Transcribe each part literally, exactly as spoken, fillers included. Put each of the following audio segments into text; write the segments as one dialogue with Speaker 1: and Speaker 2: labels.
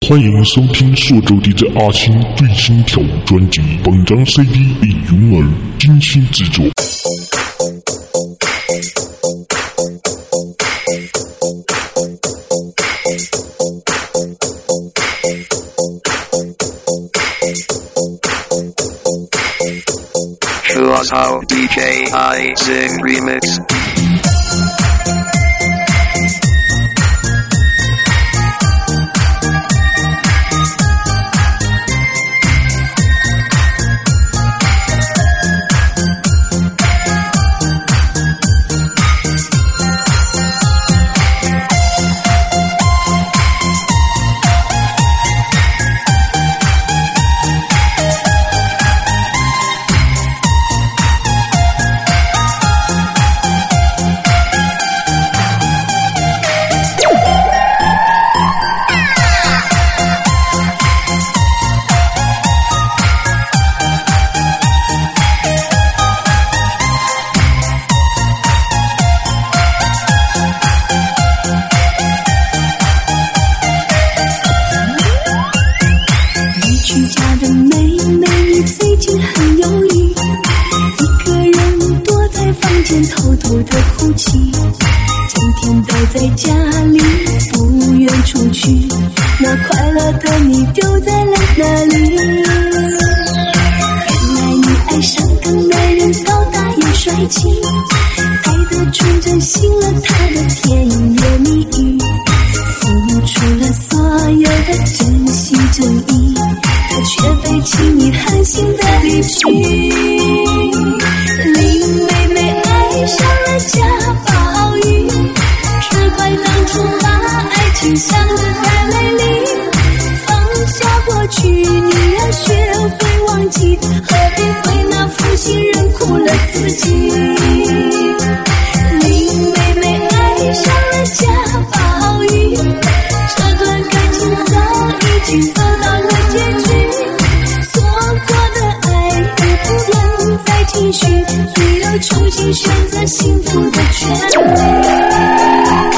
Speaker 1: 欢迎收听朔州 D J 阿青最新跳舞专辑，本张 C D 以云儿精心制作。
Speaker 2: Sorosao D J I Sing Remix。
Speaker 3: 偷偷的哭泣，今天待在家里不愿出去，那快乐的你丢在了哪里？原来你爱上个男人，高大又帅气，爱得纯真，信了他的甜言蜜语，付出了所有的真心真意，他却背弃你狠心的离去。林妹妹爱上了贾宝玉，只怪当初把爱情想得太美丽，放下过去你要学会忘记，何必为那负心人苦了自己。林妹妹爱上了贾宝玉，这段感情早已经走到了结局，错过的爱也不能再继续，你要重新选择幸福的权利。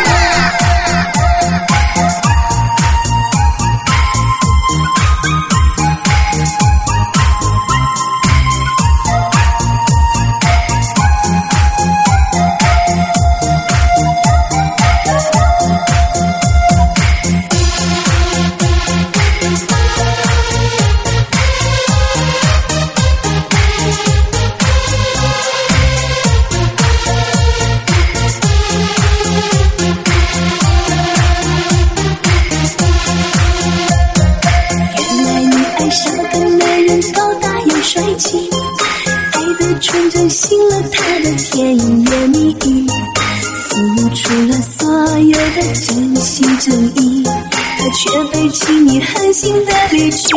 Speaker 3: 纯真信了他的甜言蜜语，付出了所有的真心真意，他却背弃你狠心的离去。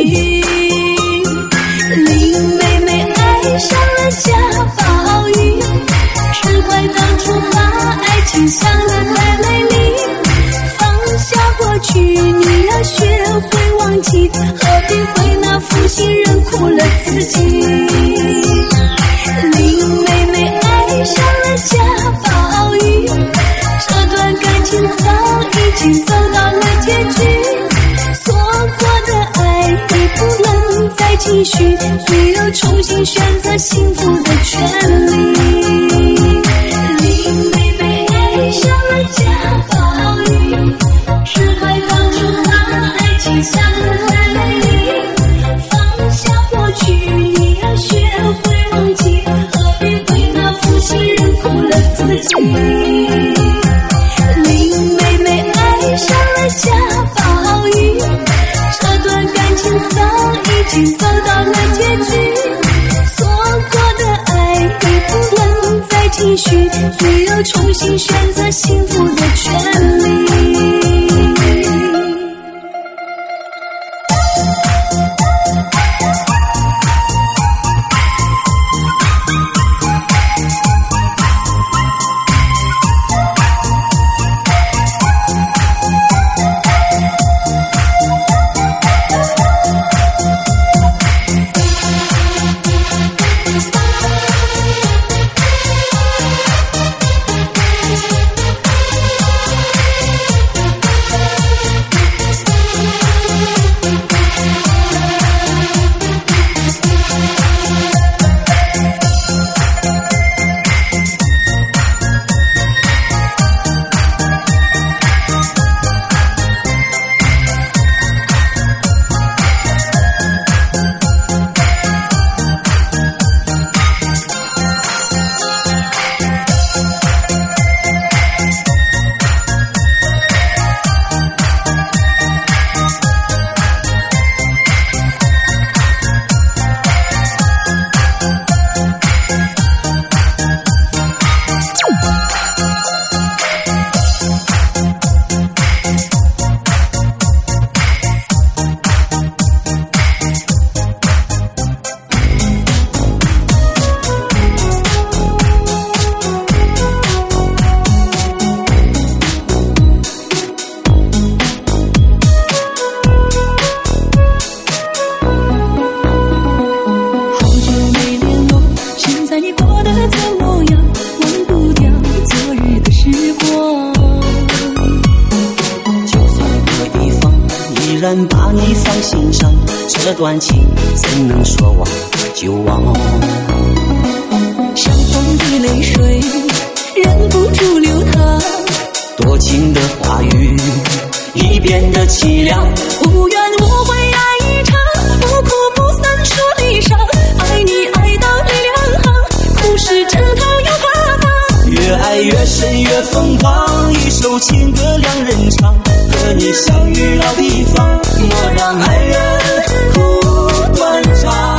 Speaker 3: 林妹妹爱上了贾宝玉，只怪当初把爱情想得太美丽，放下过去你要学会忘记，何必为那负心人苦了自己。林妹妹爱上了贾宝玉，这段感情早已经走到了结局，错过的爱已不能再继续，你要重新选择幸福的权利。林妹妹爱上了贾宝玉，只怪当初把爱情想得太美丽，放下过去你要学会忘记，自己。林妹妹爱上了贾宝玉，这段感情早已经走到了结局，错过的爱已不能再继续，你要重新选择幸福的权利。
Speaker 4: 依然把你放心上，这段情怎能说忘就忘？
Speaker 3: 相逢的泪水忍不住流淌，
Speaker 4: 多情的话语已变得凄凉。
Speaker 3: 无怨无悔爱一场，不哭不散说离殇，爱你爱到泪两行，故事整套又发放。
Speaker 4: 越爱越深越疯狂，一首情歌两人唱，和你相遇老地方，莫让爱人哭断肠。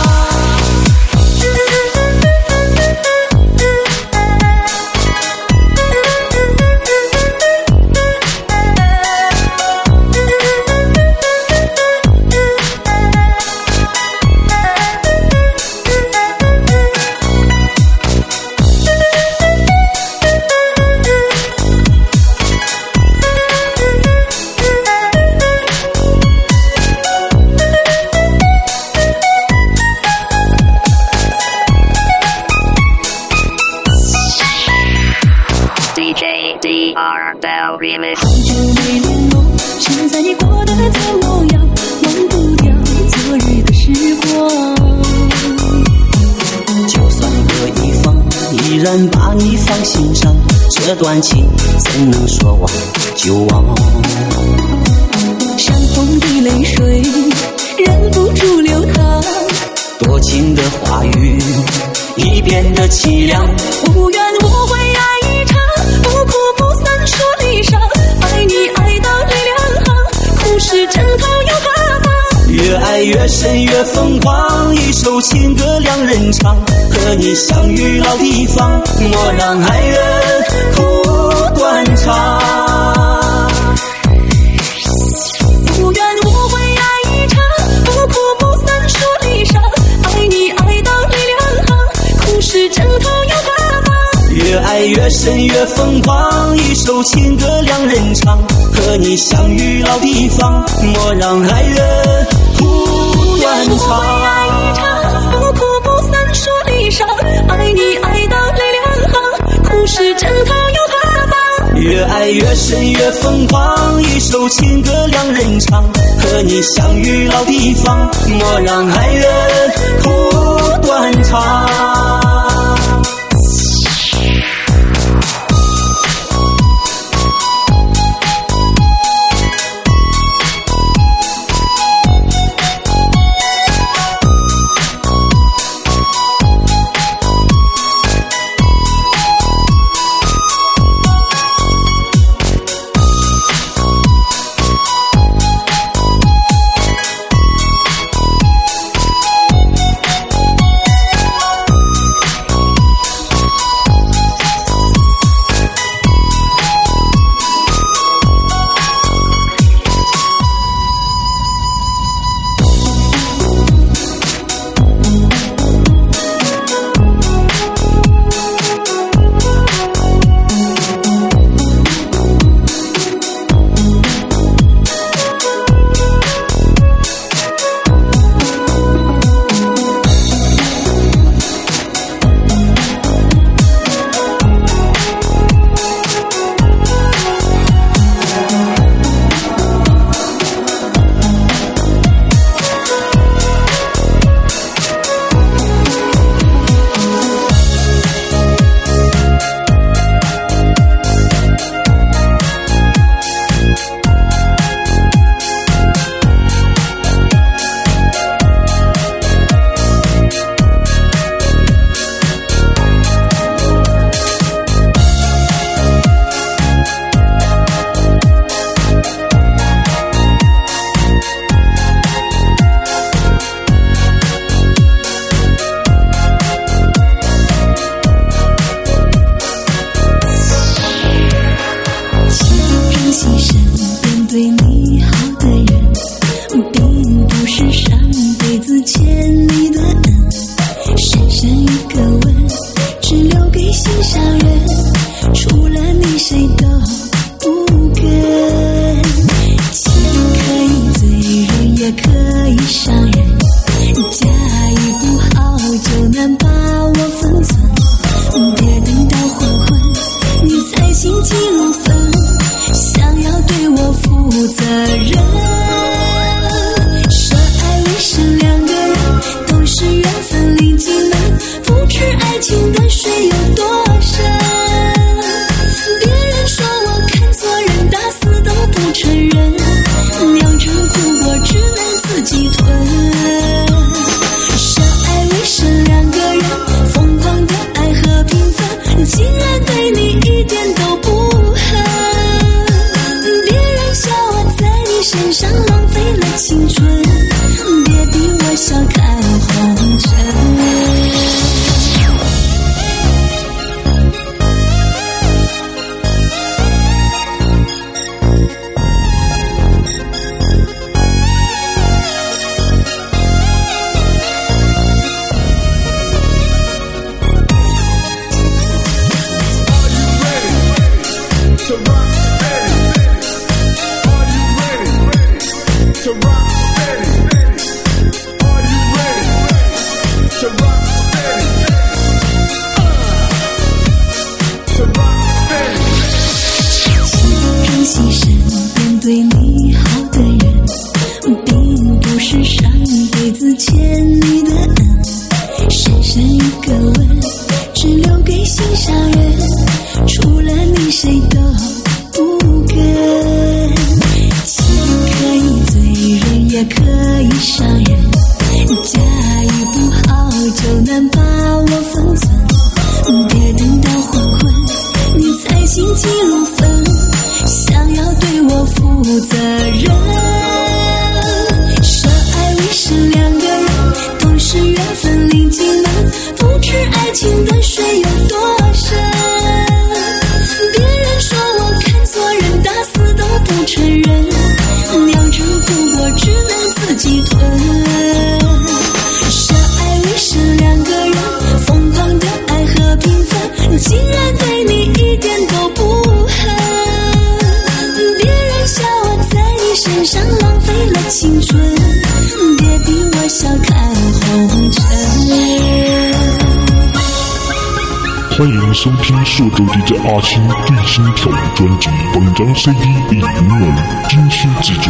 Speaker 3: 好久没联络，现在你过得怎么样？忘不掉昨日的时光。
Speaker 4: 就算各一方，依然把你放心上，这段情怎能说忘就忘？
Speaker 3: 相逢的泪水忍不住流淌，
Speaker 4: 多情的话语已变得凄凉。
Speaker 3: 无怨无悔爱一场，不哭不散说离殇，爱你爱到泪两行，故事整套又发放。
Speaker 4: 越爱越深越疯狂，一首情歌两人唱，和你相遇老地方，莫让爱人哭断肠。
Speaker 3: 无怨无悔爱一场，不哭不散说离殇，爱你爱到泪两行，故事整套又发放。
Speaker 4: 越爱越深越疯狂，一首情歌两人唱，和你相遇老地方，莫让爱人哭断肠。
Speaker 3: 爱一场，不哭不散说离殇，爱你爱到泪两行，故事整套又发放。
Speaker 4: 越爱越深越疯狂，一首情歌两人唱，和你相遇老地方，莫让爱人哭断肠。
Speaker 3: 青春，别逼我笑看红尘。
Speaker 1: 欢迎收听朔州 D J 阿青最新跳舞专辑，本张 C D 以云儿精心制作。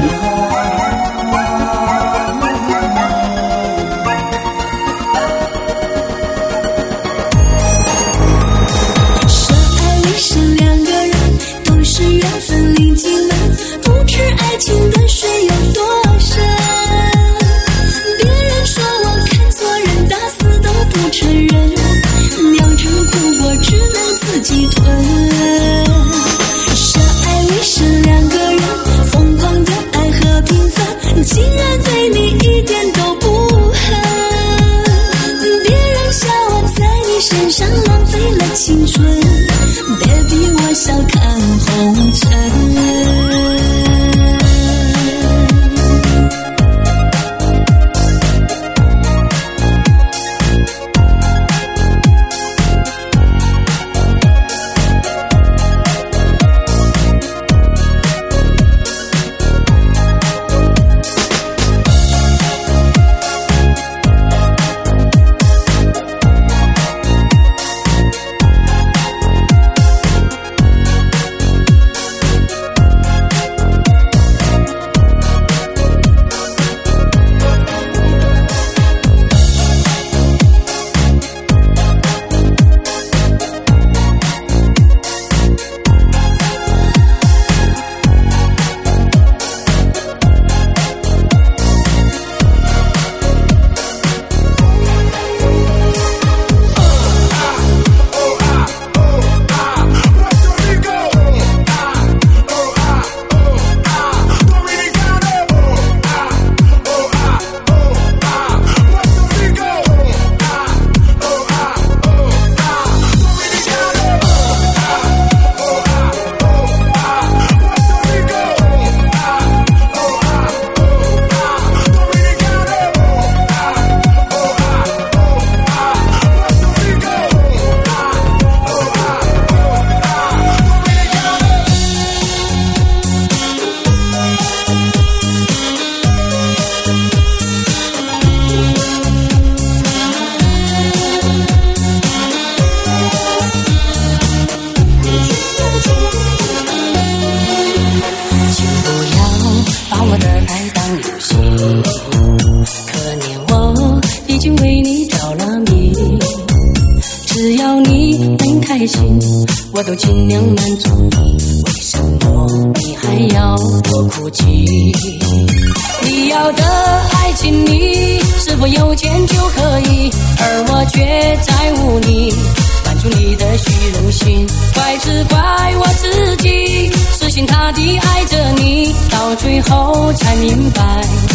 Speaker 5: 我都尽量满足你，为什么你还要我哭泣？你要的爱情你是否有钱就可以，而我却在乎你，满足你的虚荣心。怪只怪我自己，死心塌地爱着你，到最后才明白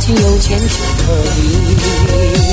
Speaker 5: 情有钱就可以。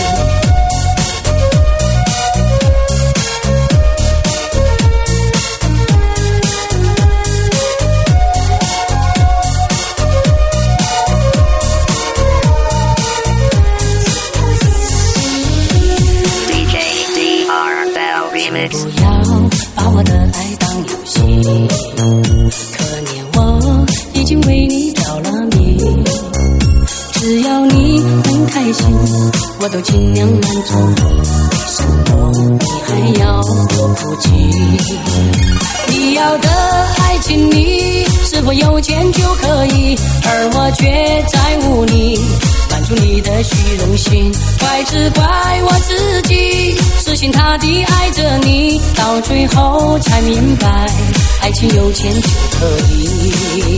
Speaker 3: 不要把我的爱当游戏，可怜我已经为你着了迷。只要你很开心，我都尽量满足你。为什么你还要我哭泣？你要的爱情里是否有钱就可以，而我却在乎你，满足你的虚荣心。怪只怪我自己，死心塌地爱着你，到最后才明白，爱情有钱就可以。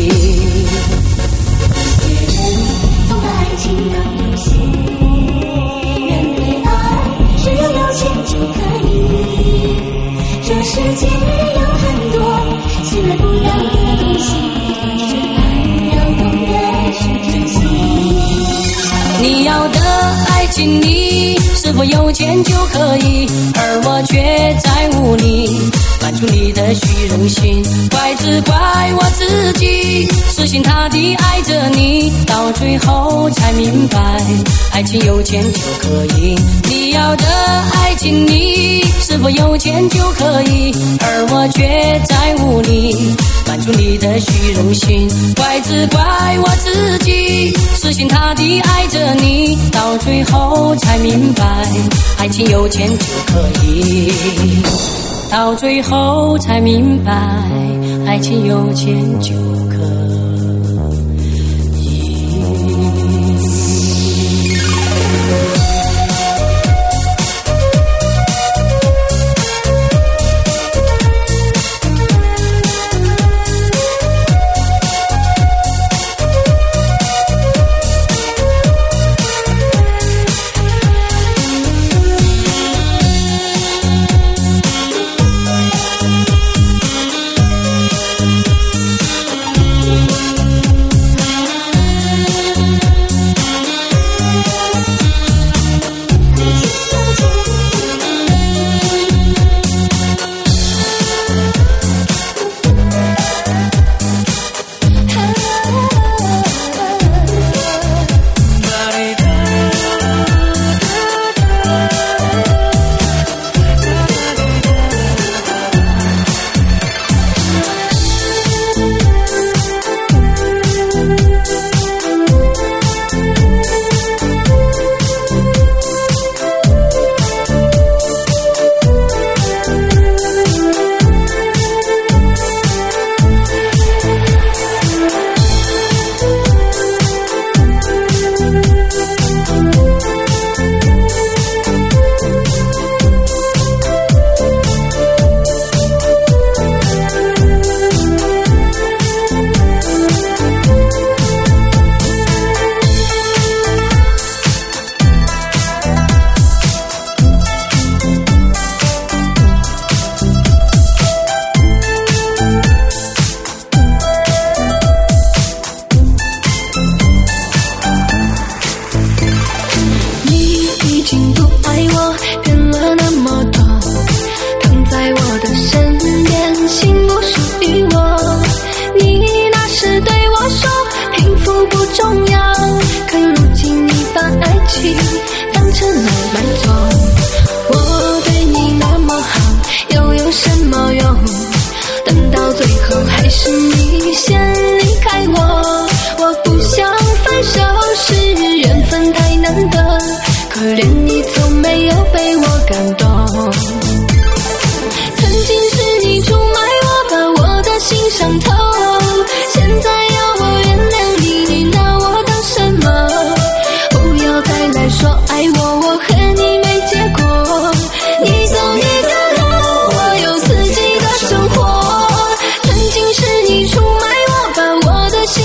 Speaker 6: 送的爱情当游戏，人对爱只要有钱就可以。这世界有很多信赖不了的东西，是爱要懂得去珍惜。
Speaker 3: 你要的爱情里是否有钱就可以，而我却在乎你，满足你的虚荣心。怪只怪我自己，死心塌地爱着你，到最后才明白，爱情有钱就可以。你要的爱情里是否有钱就可以，而我却在乎你，满足你的虚荣心。怪只怪我自己，死心塌地爱着你，到最后才明白，爱情有钱就可以。到最后才明白，爱情有钱就可以。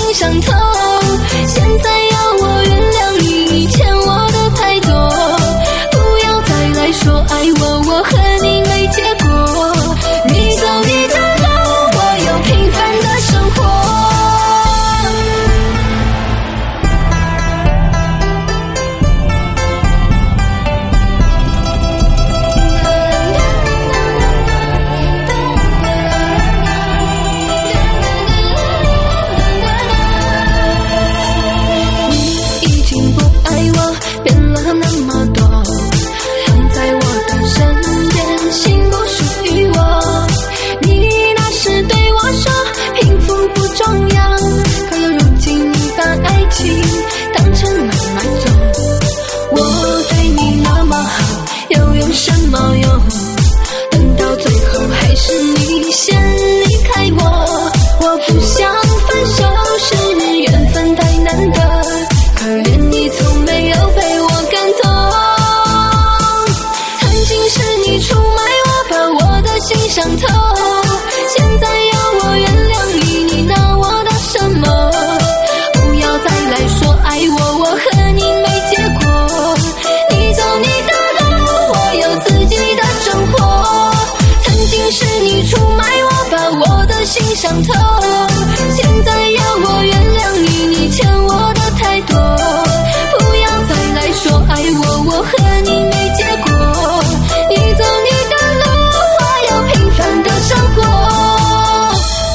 Speaker 6: 现在要我原谅你欠我的太多，
Speaker 3: 上头。现在要我原谅你，你欠我的太多，不要再来说爱我，我和你没结果。你走你的路，我有平凡的生活。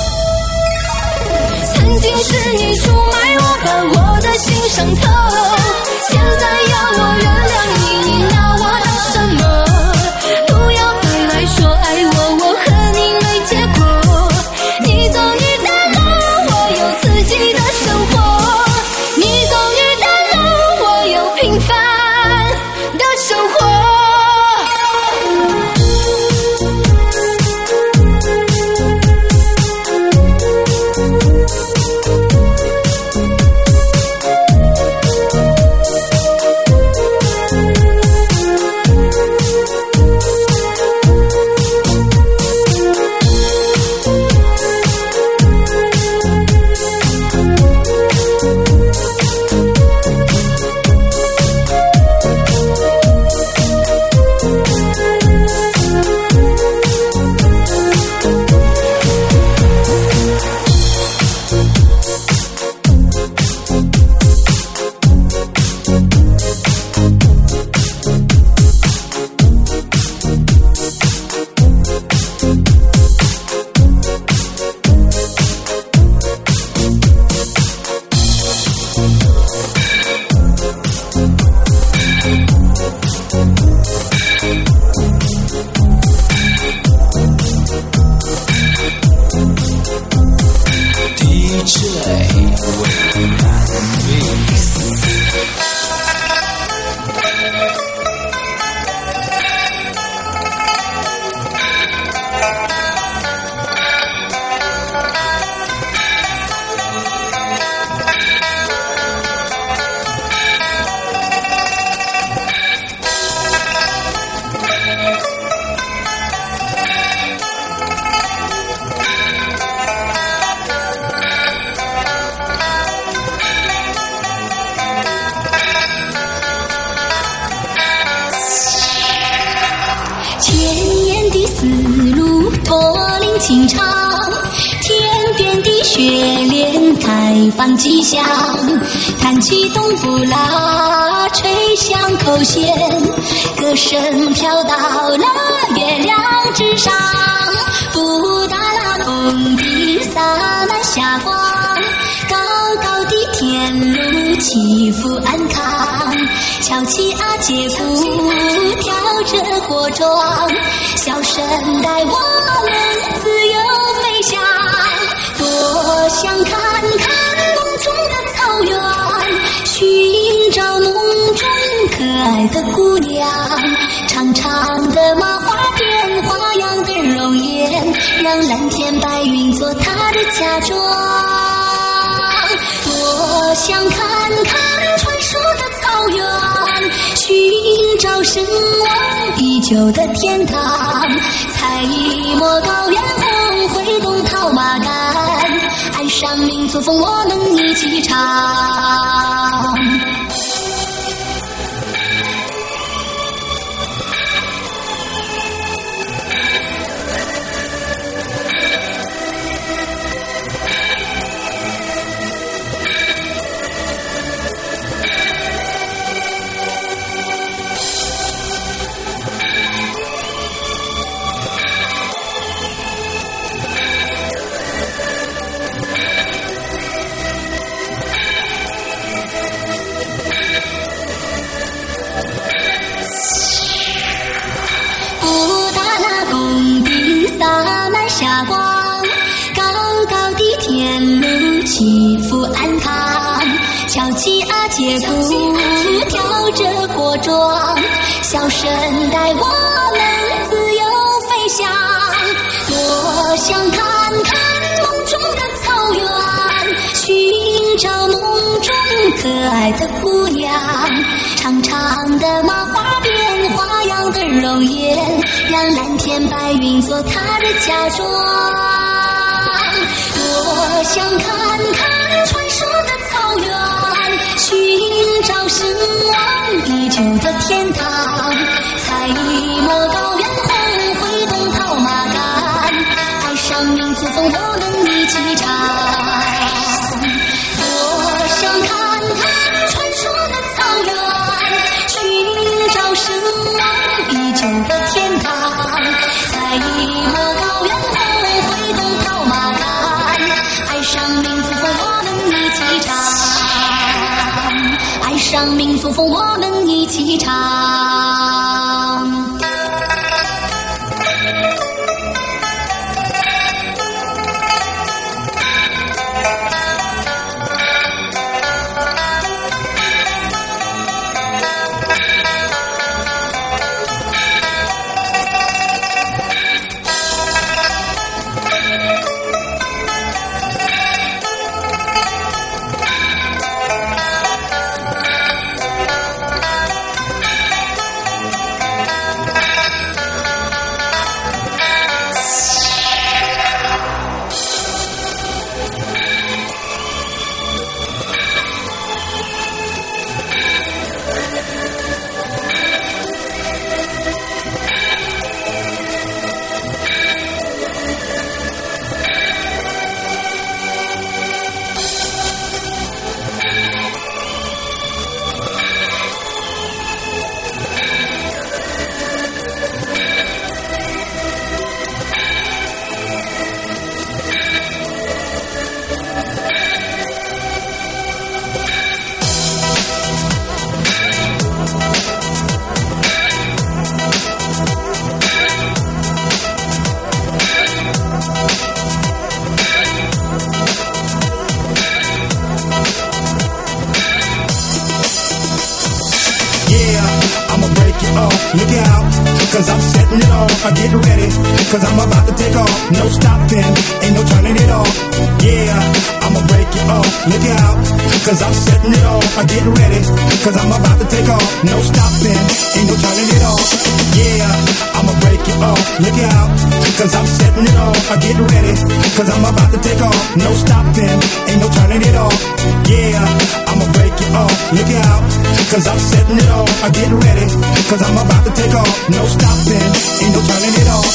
Speaker 3: 曾经是你出卖我，把我的心上头，现在要我原谅你，你拿我当什么？不要再来说爱我，我和你没结果。你走你的路，我有自己的生活。你走你的路，我有平凡的生活。情长，天边的雪莲开放吉祥，弹起冬不拉，吹响口弦，歌声飘到了月亮之上，布达拉宫顶洒满霞光，高高的天路起伏安康，翘起阿姐夫跳着火桩，笑声带我们自由飞翔，多想看看梦中的草原，寻找梦中可爱的姑娘，长长的麻花辫，花样的容颜，让蓝天白云做她的嫁妆。多想看看传说的草原，寻找神往已久的天堂，采一抹高原红，挥动套马杆，岸上民族风我们一起唱。起伏安康，翘起阿姐鼓，跳着火桩，笑声带我们自由飞翔。多想看看梦中的草原，寻找梦中可爱的姑娘，长长的麻花辫，花样的容颜，让蓝天白云做她的嫁妆。多想看看传说的草原，寻找神往已久的天堂，采一抹高原红，挥动套马杆，爱上民族风我们一
Speaker 6: 起唱。我想看看传说的草原，寻找神王已久的天堂。在一个高原后回头跑马杆，爱上民族风我们一起唱，爱上民族风我们一起唱。
Speaker 7: Look out, cause I'm setting it off. I get ready, cause I'm about to take off. No stopping, ain't no turning it off. Yeah, I'ma break it off. Look out, cause I'm setting it off. I get ready, cause I'm about to take off. No stopping, ain't no turning it off. Yeah, I'ma break it off. Look out, cause I'm setting it off. I get ready, cause I'm about to take off. No stopping, ain't no turning it off. Yeah, I'ma break it off. Look out, cause I'm setting it off. I get ready, cause I'm about to take off. No stopping, ain't no turning it off.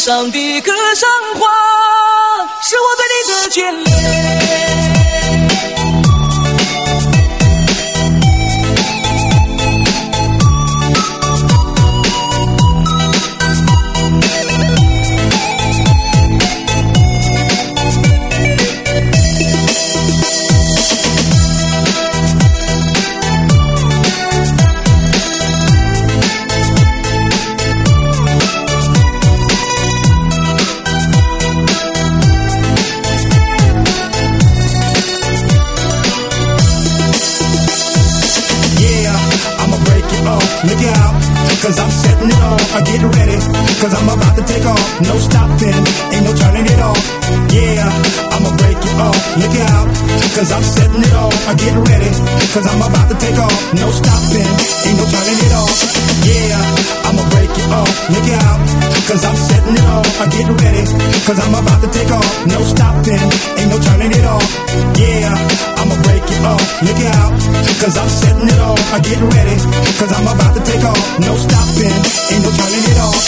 Speaker 4: 上的歌声花，是我对你的眷恋。
Speaker 7: Look out, cause I'm setting it off. I get ready, cause I'm about to take off. No stopping, ain't no turning it off. Yeah, I'ma break it off. Look out, cause I'm setting it off. I get ready, cause I'm about to take off. No stopping, ain't no turning it off. Yeah, I'ma break it off. Look out, cause I'm setting it off. I get ready, cause I'm about to take off. No stopping, ain't no turning it off. Yeah, I'ma break it off. Look out, cause I'm setting it off. I get ready, cause I'm about to take off. No stopping, ain't no turning it off.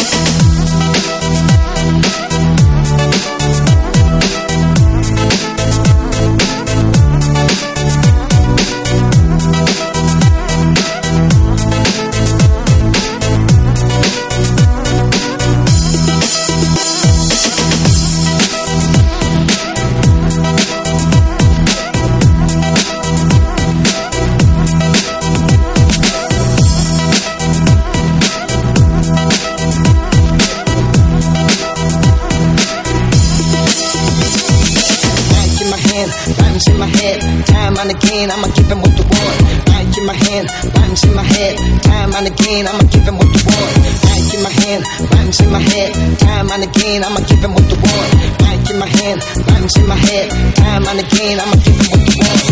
Speaker 8: Rhymes in my head, time and again, I'ma give him what you want. Mic in my hand, rhymes in my head, time and again, I'ma give him what you want. Mic in my hand, rhymes in my head, time and again, I'ma give him what you want. Mic in my hand, rhymes in my head, time and again, I'ma give him what you want.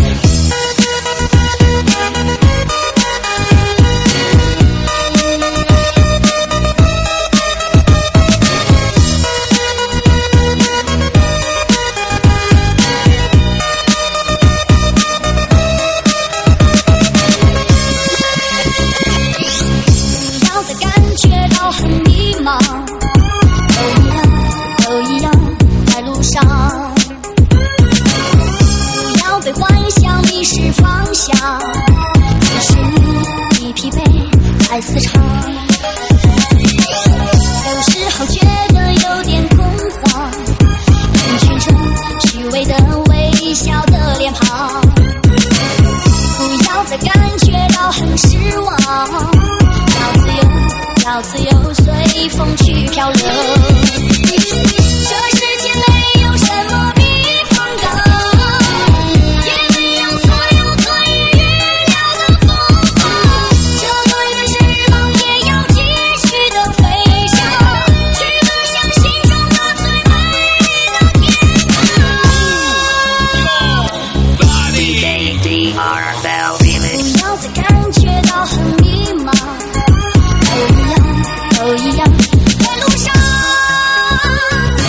Speaker 6: 很迷茫，都一样，都一样，在路上，不要被幻想迷失方向，即使你疲惫在磁场，有时候觉得有点恐慌，人群中虚伪的微笑的脸庞，不要再感觉到很失望，要自由。要自由随风去漂流，这世界没有什么避风港，也没有所有可以预料的风暴，这短短翅膀也要继续的飞翔，去奔向心中的最美丽的天堂。不要再感觉到很迷茫，都一样，都一样，在路上。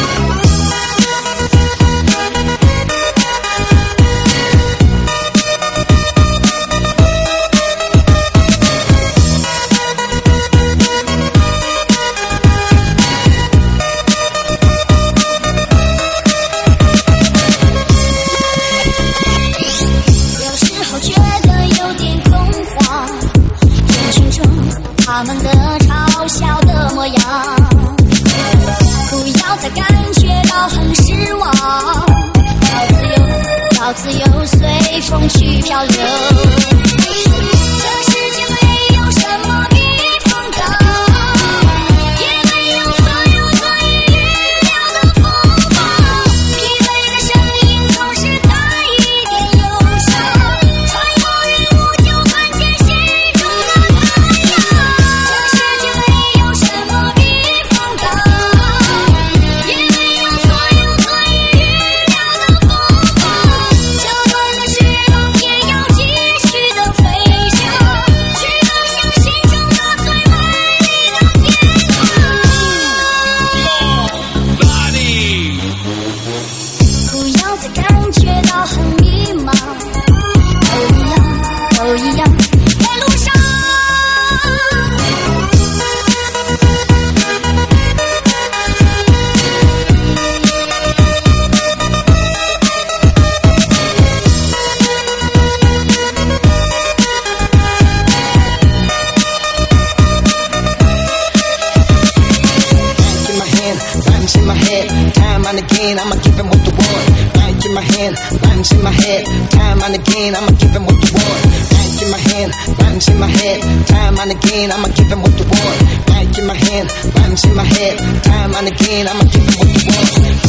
Speaker 8: my head, time and again, I'ma give him what you want. Mic in my hand, rhymes in my head, time and again, I'ma give him what you want. Mic in my hand, rhymes in my head, time and again, I'ma give him what you want. Mic in my hand, rhymes in my head, time and again, I'ma give him what you want.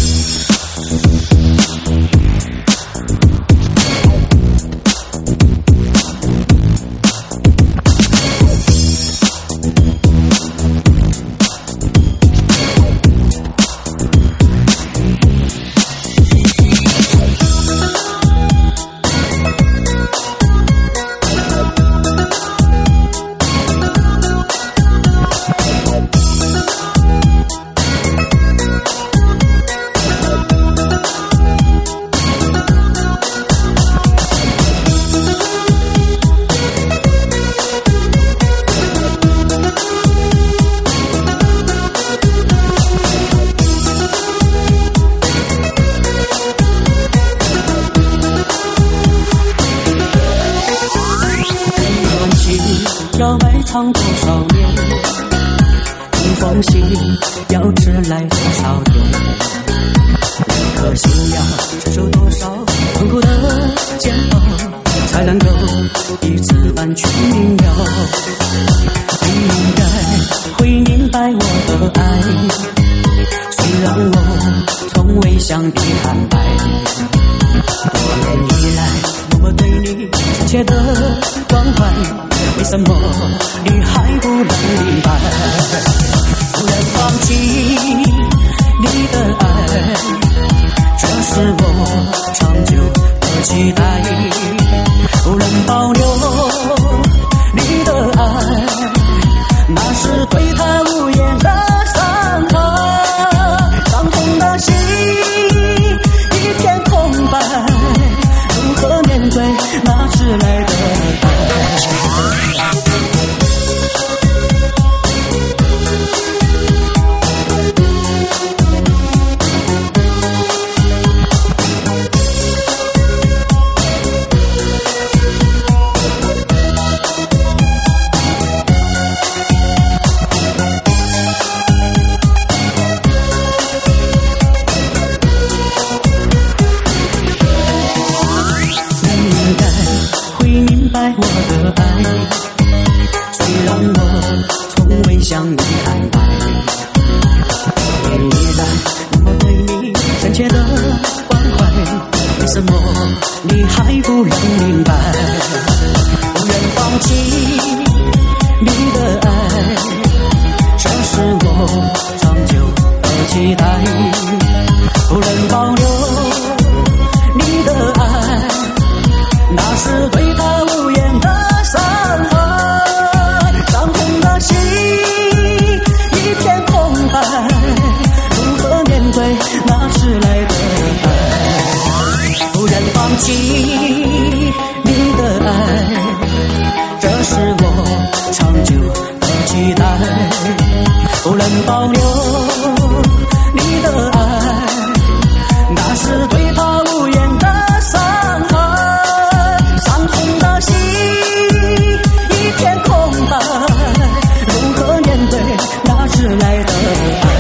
Speaker 4: 要埋藏多少年？一封信要迟来多少天？一颗心要承受多少痛苦的煎熬，才能够彼此完全明了？你应该会明白我的爱，虽然我从未向你坦白。多年以来，默默对你深切的关怀，为什么你还不能明白？不能放弃你的爱，这是我长久的期待。不能保留你的爱，那是对他无言的伤害。伤痛的心一片空白，如何面对那迟来的爱？我的爱，虽然我从未向你坦白，多年以来我对你深切的关怀，为什么你还不能明白？不愿放弃你的爱，这是我长久的期待。不能保留你的爱，那是对他无言的伤害。伤痛的心一片空白，如何面对那迟来的爱？不愿放弃你的爱，这是我长久的期待。不能保留你的爱，那是对他无言的伤害。伤痛的心一片空白，如何面对那迟来的爱？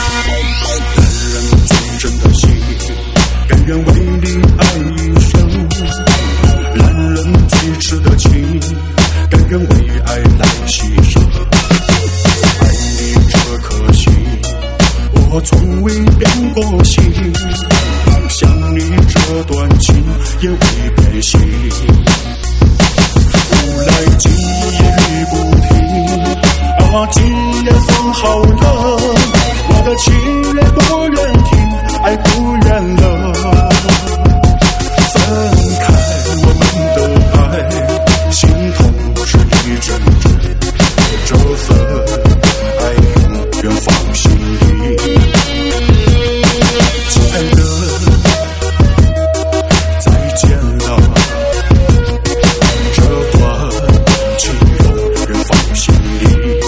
Speaker 1: 愿为你爱一生，
Speaker 9: 这段情也未变心。无奈今夜雨不停，啊，今夜风好冷，我的情人不愿听，爱不愿了。分开我们的爱，心痛是一阵阵，这份爱永远放心里。亲爱的，再见了，这段情永远放心里。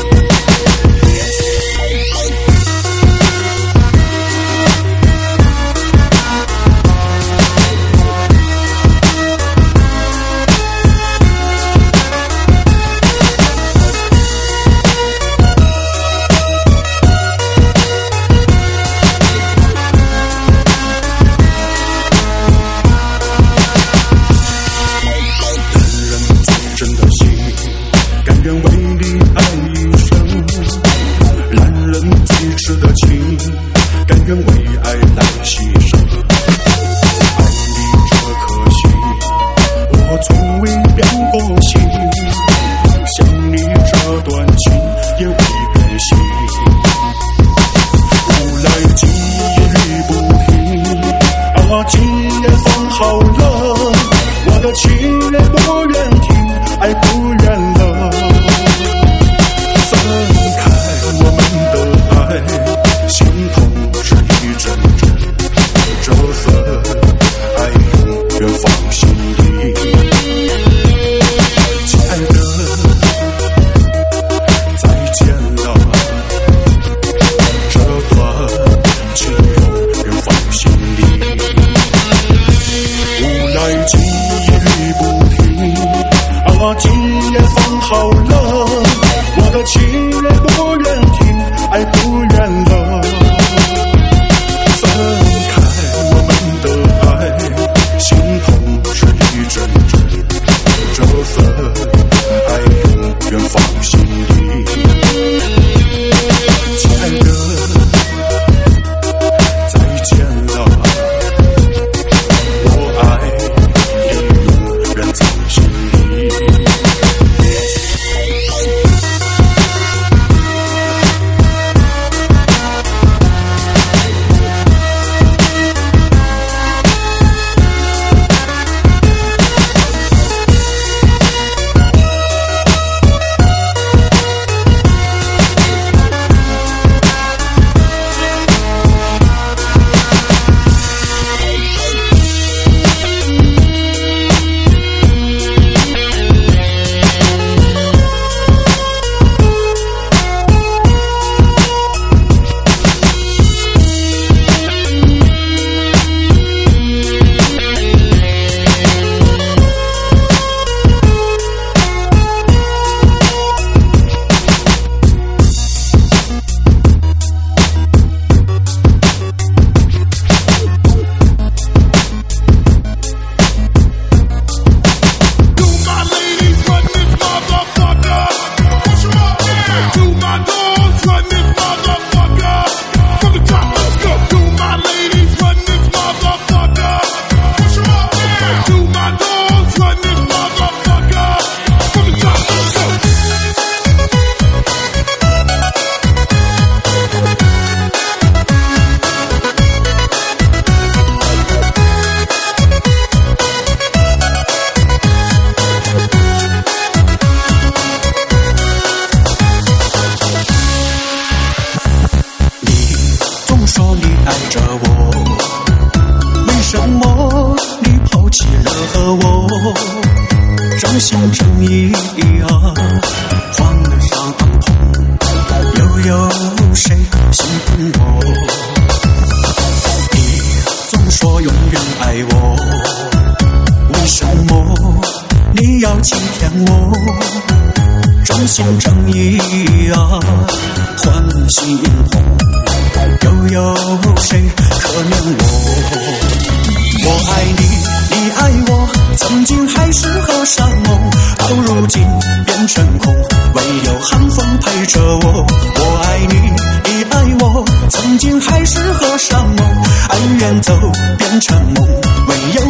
Speaker 4: 曾经还是河上梦，爱远走变成梦，唯有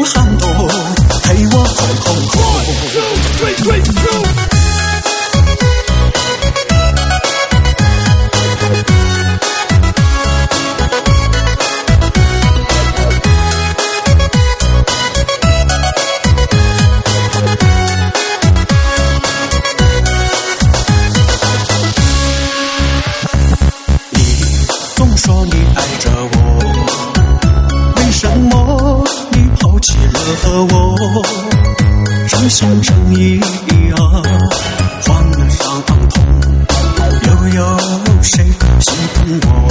Speaker 4: 和我真心真意啊，换上痛，又有谁心疼我？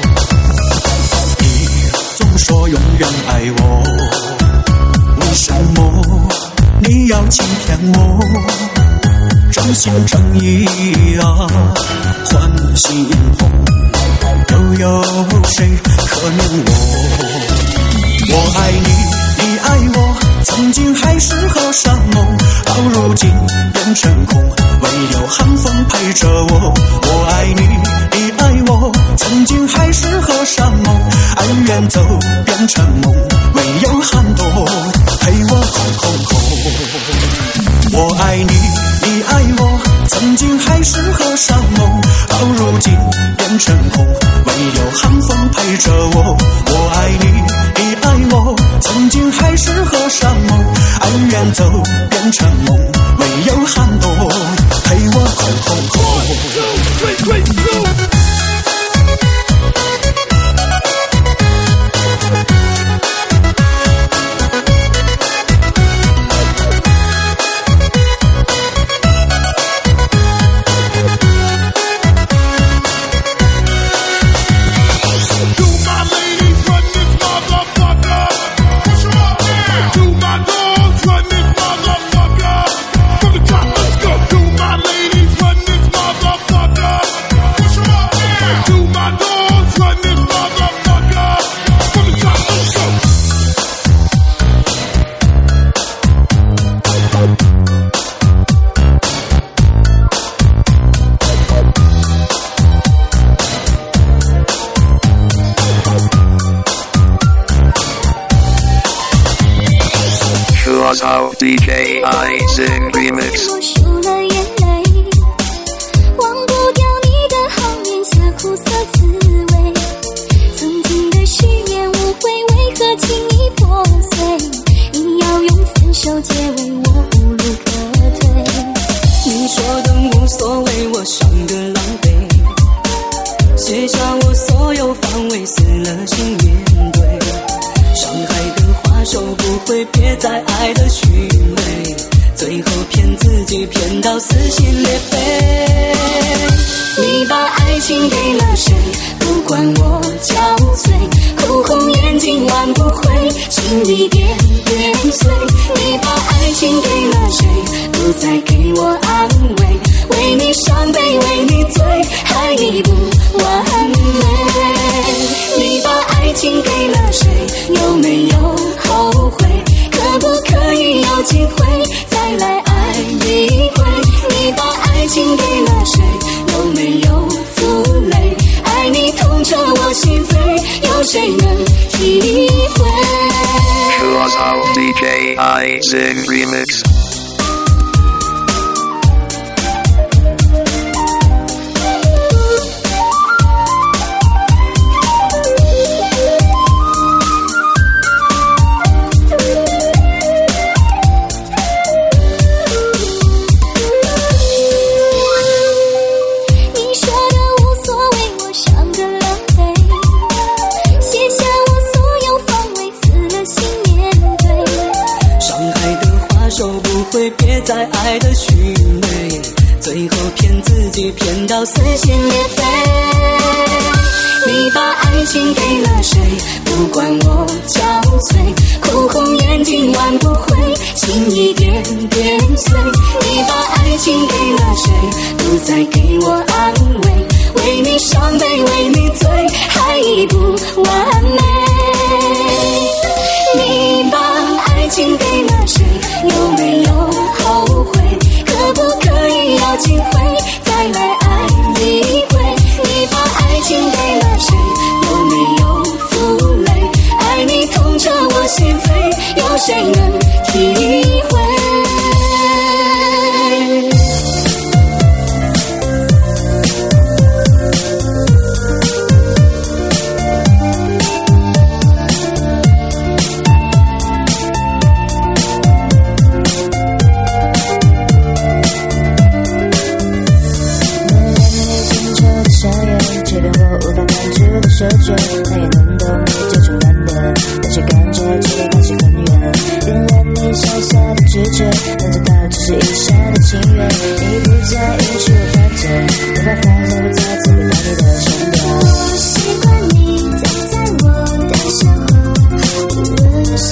Speaker 4: 你总说永远爱我，为什么你要欺骗我？真心真意啊，换心红，又有谁可怜我？我爱你，你爱我，曾经海誓和山盟，到如今变成空，唯有寒风陪着我。我爱你，你爱我，曾经海誓和山盟，爱远走变成梦，唯有寒冬陪我空空空。我爱你，你爱我，曾经海誓和山盟，到如今变成空，唯有寒风陪着我。我爱你，你爱我，曾经海誓和山盟，爱远走变成梦，唯有寒冬陪我空空空。
Speaker 2: D J I Zing Remix。
Speaker 6: 我数了眼泪，忘不掉你的好颜色，苦涩滋味。曾经的誓言无悔，为何轻易破碎？你要用分手结尾，我无路可退。
Speaker 5: 你说的无所谓，我伤得狼狈，卸下我所有防卫，死了心面对。伤害的花手不会别再爱的虚伪，最后骗自己骗到撕心裂肺。你把爱情给了谁？不管我憔悴，哭红眼睛挽不回，心一点点碎。你把爱情给了谁？不再给我安慰，为你伤悲，为你醉，爱你不完美。你把爱情给了谁？有没有后悔？可不可以有机会再来爱一回？你把爱情给了谁？有没有负累？爱你痛彻我心扉，有谁能体会
Speaker 2: D J I Zing Remix。
Speaker 5: 别再爱的虚伪，最后骗自己骗到撕心裂肺。你把爱情给了谁？不管我憔悴，哭红眼睛挽不回，心一点点碎。你把爱情给了谁？不再给我安慰，为你伤悲，为你醉，爱已不完美。你把爱情给了谁？有没有后悔？可不可以有机会再来爱一回？你把爱情给了谁？有没有负累？爱你痛彻我心扉，有谁能体会？奢求，那也能懂你这种难得，但是感觉距离还是很远。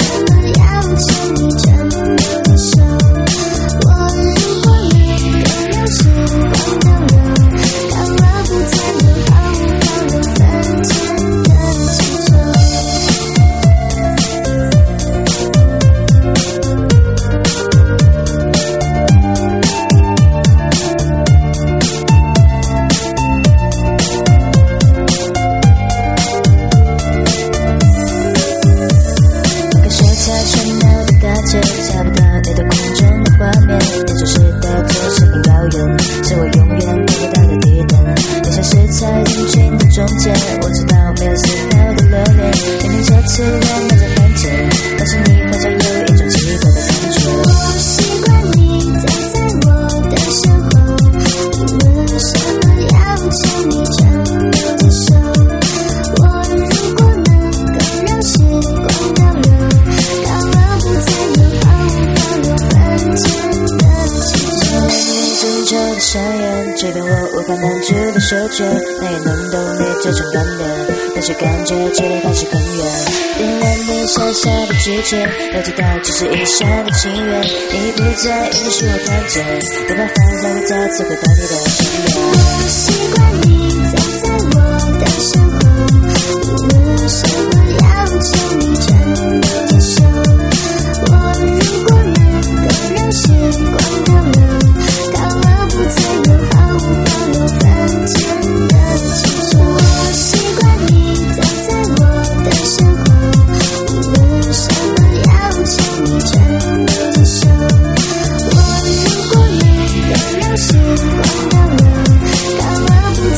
Speaker 10: 手诀，那也能懂你这种感觉，但是感觉距离还是很远。点燃你小小的拒绝，了解到只是一厢的情愿。你不在意是我看见，不怕放下会再次回到你的身边。我习惯你站在我的身后，无论什么要求你全都接受。我如果能够让时光倒流，到了不再有毫无保留分间的执着。我习惯你站在我的身后，无论什么要求你全都接受。我如果能够让时光倒流，到了不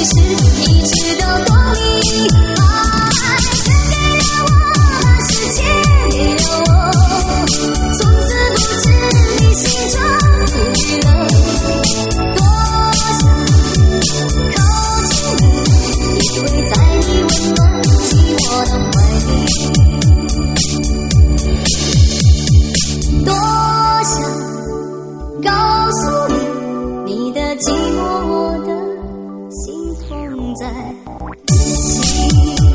Speaker 6: 是一直都懂你。爱曾给了我，把世界给了我，从此不知你心中苦了。多想靠近你，依偎在你温暖寂寞的怀里。多想告诉你，你的寂寞我的心痛在一起。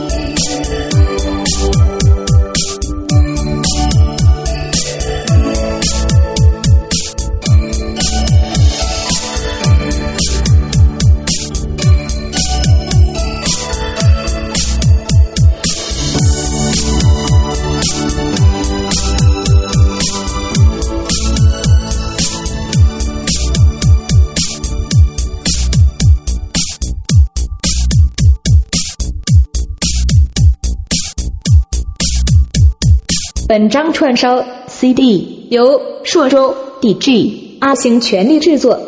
Speaker 11: 本张串烧 C D 由朔州 D J 阿星全力制作，